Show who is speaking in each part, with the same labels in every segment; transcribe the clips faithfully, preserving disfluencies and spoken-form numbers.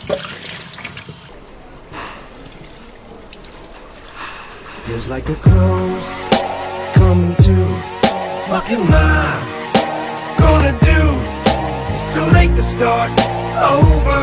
Speaker 1: Feels like a close, it's coming to. Fuck am I gonna do? It's too late to start over.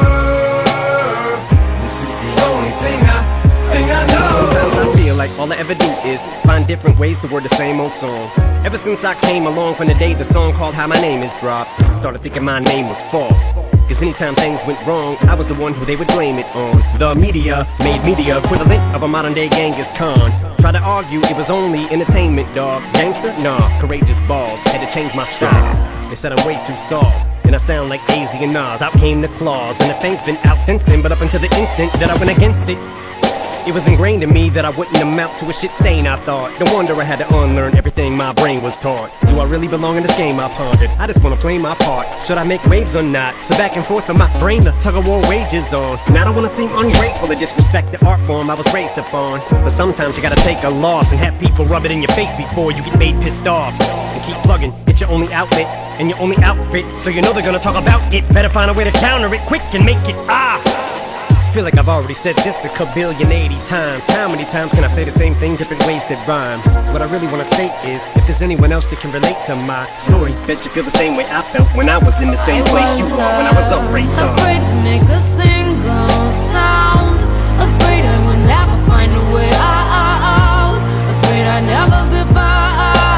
Speaker 1: This is the only thing I, thing I know.
Speaker 2: Sometimes I feel like all I ever do is find different ways to word the same old song. Ever since I came along from the day the song called How My Name Is dropped, started thinking my name was Fall. Cause anytime things went wrong, I was the one who they would blame it on. The media made me the equivalent of a modern day Genghis Khan. Tried to argue it was only entertainment, dog. Gangster? Nah, courageous balls. Had to change my style. They said I'm way too soft, and I sound like A Z and Nas. Out came the claws, and the thing's been out since then. But up until the instant that I went against it, it was ingrained in me that I wouldn't amount to a shit stain, I thought. No wonder I had to unlearn everything my brain was taught. Do I really belong in this game, I pondered? I just wanna play my part. Should I make waves or not? So back and forth in my brain, the tug-of-war wages on. And I don't wanna seem ungrateful or disrespect the art form I was raised upon. But sometimes you gotta take a loss and have people rub it in your face before you get made pissed off. And keep plugging, it's your only outlet and your only outfit, so you know they're gonna talk about it. Better find a way to counter it quick and make it ah. I feel like I've already said this a kabillion eighty times. How many times can I say the same thing, different ways that rhyme? What I really wanna say is, if there's anyone else that can relate to my story, bet you feel the same way I felt when I was in the same place you are when I was afraid to.
Speaker 3: Afraid to make a single sound. Afraid I will never find a way out. Afraid I'll never be found.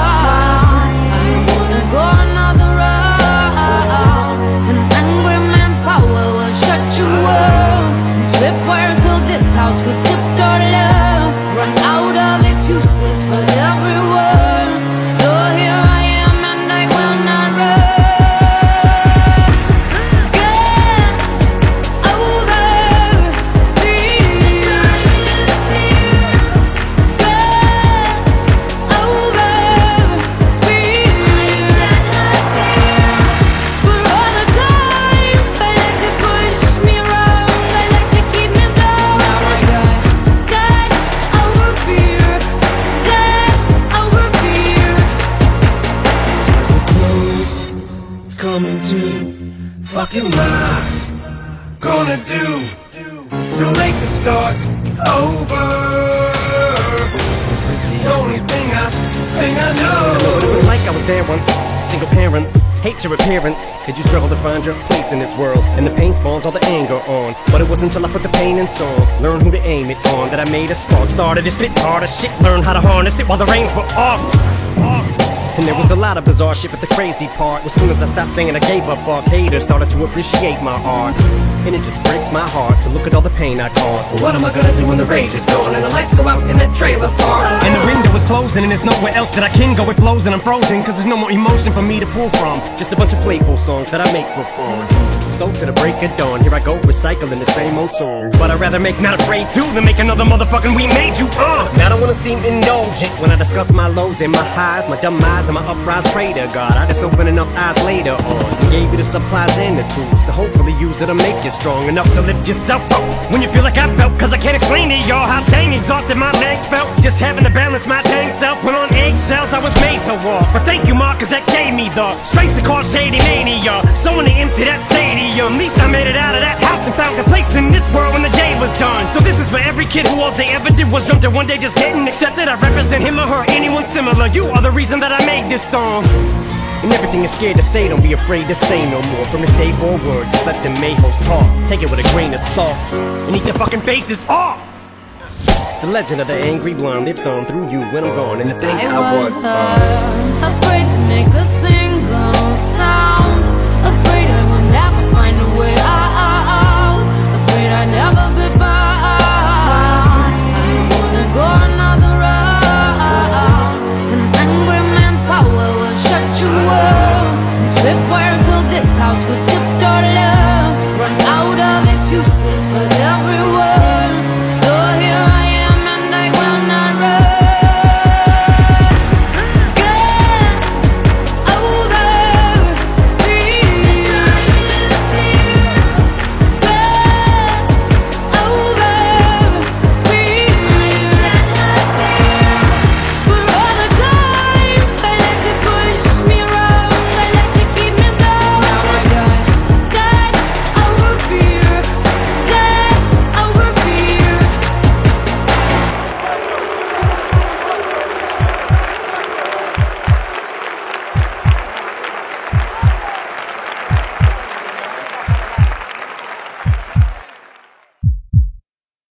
Speaker 3: I don't wanna go another round. An angry man's power will shut you up. Tripwires build this house with tiptoe love. Run out of excuses for everyone. So here I am and I will not run. Get over fear. Get over fear. For all the times I like to push me around, I like to keep me down. That's over fear. That's over fear.
Speaker 1: Close, it's coming to. Fuck am I gonna do? It's too late to start over. This is the only thing I, thing I know.
Speaker 2: I know what it was like, I was there once. Single parents, hate your appearance. Did you struggle to find your place in this world? And the pain spawns all the anger on. But it wasn't until I put the pain in song, learned who to aim it on, that I made a spark. Started to spit harder shit, learned how to harness it while the reins were off. Off. And there was a lot of bizarre shit, but the crazy part was soon as I stopped saying I gave up, fuck haters started to appreciate my art. And it just breaks my heart to look at all the pain I caused. But what am I gonna do when the rage is gone and the lights go out in that trailer park? And the window is closing and there's nowhere else that I can go. It flows and I'm frozen, cause there's no more emotion for me to pull from. Just a bunch of playful songs that I make for fun. So to the break of dawn, here I go recycling the same old song. But I'd rather make Not Afraid to than make another motherfucking We Made You uh. Now I don't wanna seem indulgent when I discuss my lows and my highs, my dumb eyes and my uprise. Pray to God, I just open enough eyes later on and gave you the supplies and the tools to hopefully use that to make you strong enough to lift yourself up when you feel like I felt. Cause I can't explain to y'all how dang exhausted my legs felt just having to balance my dang self. Put on eggshells, I was made to walk. But thank you, Mark, cause that gave me the strength to cause shady mania. So when they empty that stadium, at least I made it out of that house and found a place in this world when the day was done. So this is for every kid who all they ever did was jump to one day just getting accepted. I represent him or her, anyone similar. You are the reason that I made this song. And everything you're scared to say, don't be afraid to say no more. From this day forward, just let the mayhoes talk. Take it with a grain of salt and eat your fucking faces off. The legend of the angry blonde lives on through you when I'm gone. And to think I, I was
Speaker 3: uh, afraid to make a single sound. Afraid I will never find a way out. Afraid I'll never be found. I don't wanna go another round. An angry man's power will shut you up. Tripwires build this house with tiptoe love. Run out of excuses for everyone.